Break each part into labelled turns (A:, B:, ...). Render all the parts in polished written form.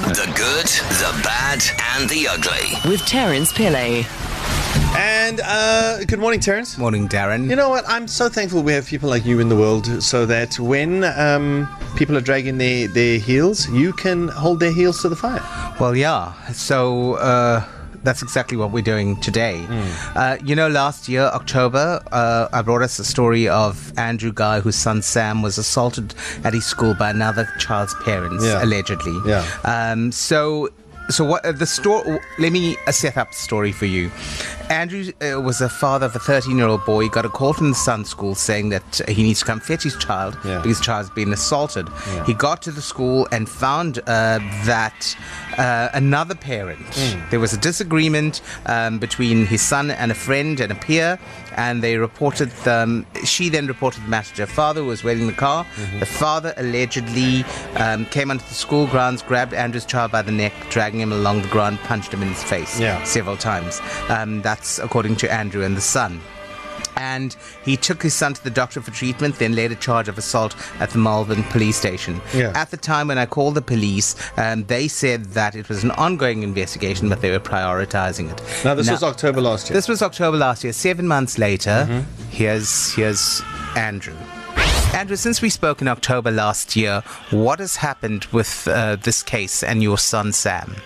A: The good, the bad, and the ugly.
B: With Terence Pillay.
C: And good morning, Terence.
D: Morning, Darren.
C: You know what? I'm so thankful we have people like you in the world so that when people are dragging their heels, you can hold their heels to the fire.
D: Well, yeah. So that's exactly what we're doing today. Last year, October, I brought us a story of Andrew Guy, whose son Sam was assaulted at his school by another child's parents, allegedly.
C: Yeah.
D: So what the story? Let me set up the story for you. Andrew was a father of a 13-year-old boy. He got a call from the son's school saying that he needs to come fetch his child because his child's been assaulted. Yeah. He got to the school and found that another parent. There was a disagreement between his son and a friend and a peer, and they reported she then reported the matter to her father, who was waiting in the car. The father allegedly came onto the school grounds, grabbed Andrew's child by the neck, dragging him along the ground, punched him in his face several times. That's according to Andrew and the son. And he took his son to the doctor for treatment, then laid a charge of assault at the Malvern police station. At the time when I called the police, they said that it was an ongoing investigation, but they were prioritizing it.
C: Now, this was October last year.
D: This was October last year. 7 months later, here's Andrew. Andrew, since we spoke in October last year, what has happened with this case and your son, Sam?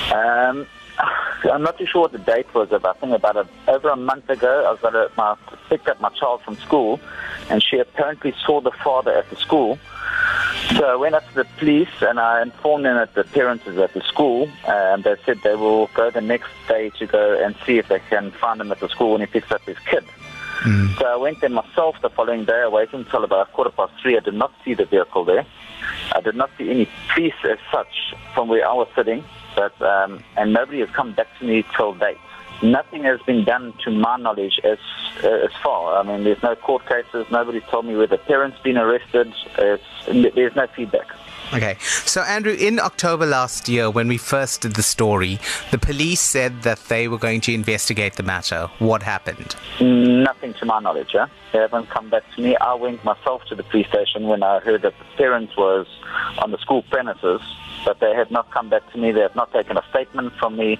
E: I'm not too sure what the date was. I think about over a month ago, I picked up my child from school, and she apparently saw the father at the school. So I went up to the police, and I informed them that the parents is at the school, and they said they will go the next day to go and see if they can find him at the school when he picks up his kid. So I went there myself the following day. I waited until about 3:15. I did not see the vehicle there. I did not see any police as such from where I was sitting. But and nobody has come back to me till date. Nothing has been done to my knowledge as far. I mean, there's no court cases. Nobody's told me where the parents been arrested. There's no feedback.
D: Okay. So, Andrew, in October last year, when we first did the story, the police said that they were going to investigate the matter. What happened?
E: Nothing to my knowledge. They haven't come back to me. I went myself to the police station when I heard that the parents was on the school premises, but they have not come back to me. They have not taken a statement from me.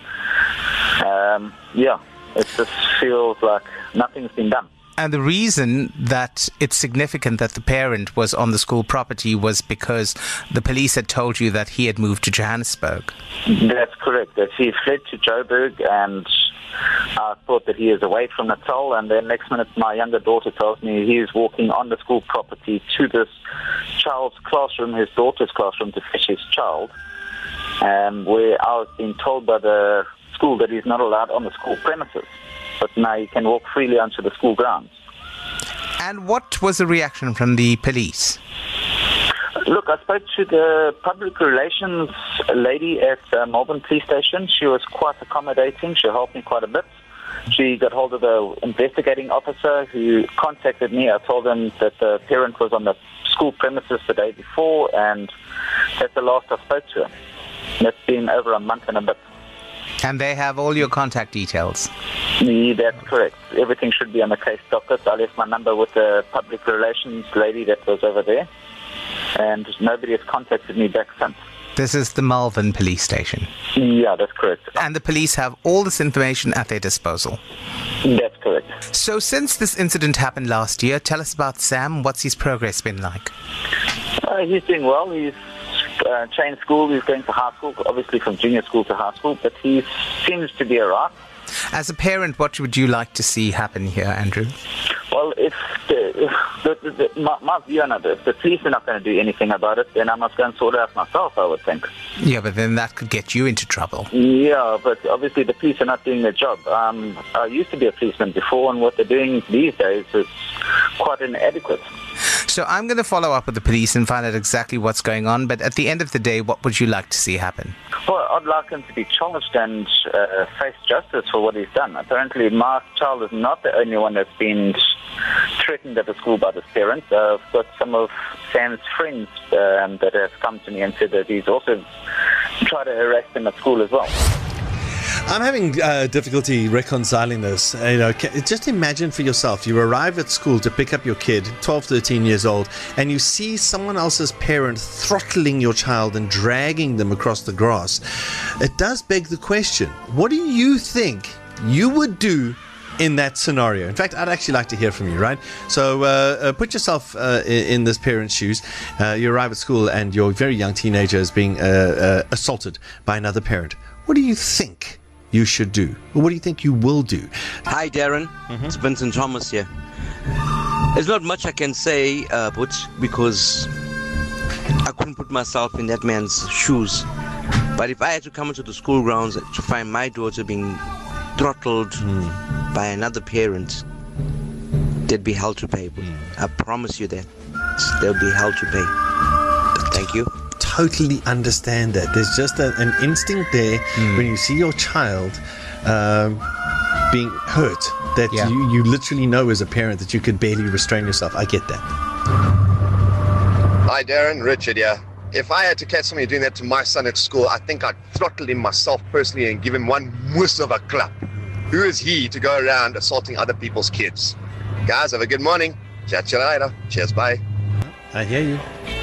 E: It just feels like nothing's been done.
D: And the reason that it's significant that the parent was on the school property was because the police had told you that he had moved to Johannesburg.
E: That's correct. That he fled to Joburg, and I thought that he is away from Natal, and then next minute my younger daughter tells me he is walking on the school property to this child's classroom, his daughter's classroom, to fetch his child, where I was being told by the school that he's not allowed on the school premises. But now he can walk freely onto the school grounds.
D: And what was the reaction from the police?
E: Look, I spoke to the public relations lady at Malvern Police Station. She was quite accommodating. She helped me quite a bit. She got hold of the investigating officer who contacted me. I told him that the parent was on the school premises the day before, and that's the last I spoke to her. That's been over a month and a bit.
D: And they have all your contact details?
E: Yeah, that's correct. Everything should be on the case docket. I left my number with the public relations lady that was over there, and nobody has contacted me back since.
D: This is the Malvern Police Station?
E: Yeah, that's correct.
D: And the police have all this information at their disposal?
E: That's correct.
D: So since this incident happened last year, tell us about Sam. What's his progress been like?
E: He's doing well. He's changed school. He's going to high school, obviously from junior school to high school, but he seems to be all right.
D: As a parent, what would you like to see happen here, Andrew?
E: Well, if my view on it, if the police are not going to do anything about it, then I must go and sort it out myself, I would think.
D: Yeah, but then that could get you into trouble.
E: Yeah, but obviously the police are not doing their job. I used to be a policeman before, and what they're doing these days is quite inadequate.
D: So I'm going to follow up with the police and find out exactly what's going on, but at the end of the day, what would you like to see happen?
E: Well, I'd like him to be charged and face justice for what he's done. Apparently, my child is not the only one that's been threatened at the school by his parents. I've got some of Sam's friends that have come to me and said that he's also tried to harass them at school as well.
C: I'm having difficulty reconciling this. Just imagine for yourself, you arrive at school to pick up your kid, 12, 13 years old, and you see someone else's parent throttling your child and dragging them across the grass. It does beg the question, what do you think you would do in that scenario? In fact, I'd actually like to hear from you, right? So put yourself in this parent's shoes. You arrive at school and your very young teenager is being assaulted by another parent. What do you think you should do? Or what do you think you will do?
B: Hi, Darren. It's Vincent Thomas here. There's not much I can say, Butch, because I couldn't put myself in that man's shoes. But if I had to come into the school grounds to find my daughter being throttled by another parent, there'd be hell to pay. I promise you that. There'll be hell to pay. But thank you.
C: Totally understand that. There's just an instinct there when you see your child being hurt that you literally know as a parent that you could barely restrain yourself. I get that.
F: Hi Darren, Richard here. If I had to catch somebody doing that to my son at school, I think I'd throttle him myself personally and give him one muss of a clap. Who is he to go around assaulting other people's kids? Guys, have a good morning. Chat you later. Cheers, bye.
C: I hear you.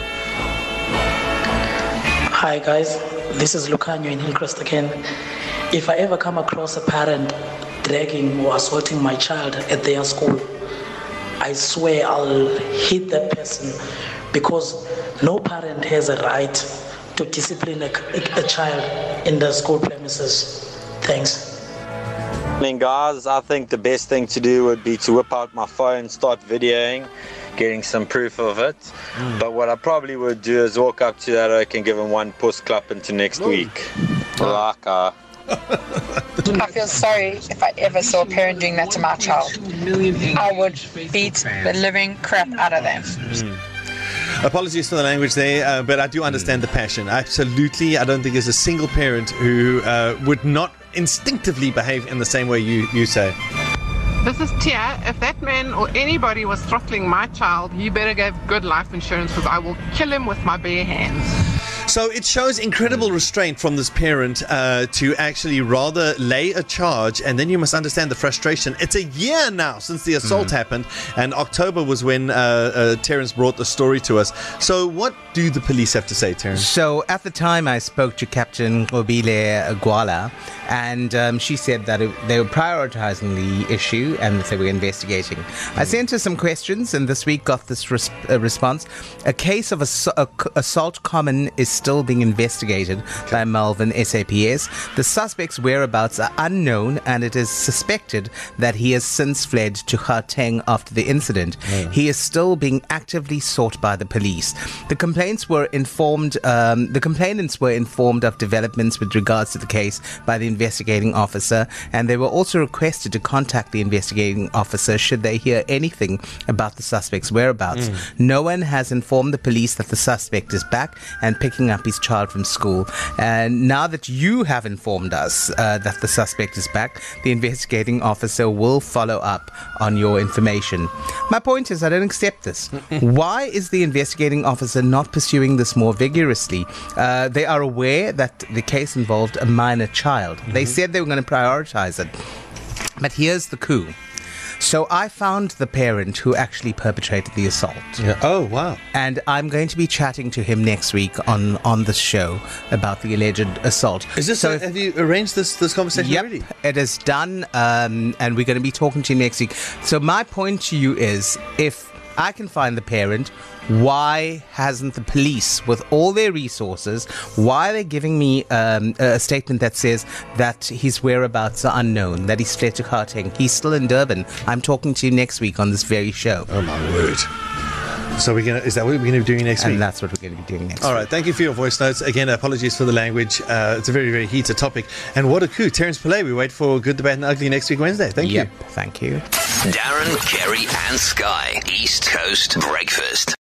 G: Hi guys, this is Lucanio in Hillcrest again. If I ever come across a parent dragging or assaulting my child at their school, I swear I'll hit that person, because no parent has a right to discipline a child in the school premises. Thanks.
H: I mean, guys, I think the best thing to do would be to whip out my phone, start videoing, getting some proof of it. But what I probably would do is walk up to that oak and give him one puss clap into next week. I
I: feel sorry if I ever saw a parent doing that to my child. I would beat the living crap out of them.
C: Apologies for the language there, but I do understand the passion. Absolutely. I don't think there's a single parent who would not instinctively behave in the same way you say.
J: This is Tia. If that man or anybody was throttling my child, you better give good life insurance, because I will kill him with my bare hands.
C: So it shows incredible restraint from this parent to actually rather lay a charge, and then you must understand the frustration. It's a year now since the assault happened, and October was when Terence brought the story to us. So what do the police have to say, Terence?
D: So at the time I spoke to Captain Obile Gwala, and she said that they were prioritizing the issue and that they were investigating. I sent her some questions, and this week got this response. A case of assault common is still being investigated by Melvin SAPS. The suspect's whereabouts are unknown, and it is suspected that he has since fled to Gauteng after the incident. He is still being actively sought by the police. The complainants were informed of developments with regards to the case by the investigating officer, and they were also requested to contact the investigating officer should they hear anything about the suspect's whereabouts. No one has informed the police that the suspect is back and picking up his child from school. And now that you have informed us that the suspect is back, the investigating officer will follow up on your information. My point is, I don't accept this. Why is the investigating officer not pursuing this more vigorously? They are aware that the case involved a minor child. They said they were going to prioritize it. But here's the coup. So I found the parent who actually perpetrated the assault.
C: Yeah. Oh, wow.
D: And I'm going to be chatting to him next week on this show about the alleged assault.
C: Is this have you arranged this conversation already?
D: Yep, it is done, and we're going to be talking to him next week. So my point to you is, if I can find the parent, why hasn't the police, with all their resources, why are they giving me a statement that says that his whereabouts are unknown, that he's fled to Gauteng? He's still in Durban. I'm talking to you next week on this very show.
C: Oh my word. So is that what we're going to be doing next week?
D: And that's what we're going to be doing next week.
C: All right, thank you for your voice notes. Again, apologies for the language. It's a very, very heated topic. And what a coup. Terence Pillay, we wait for Good, the Bad and Ugly next week, Wednesday. Thank you.
D: Thank you.
A: Darren, Kerry and Sky, East Coast Breakfast.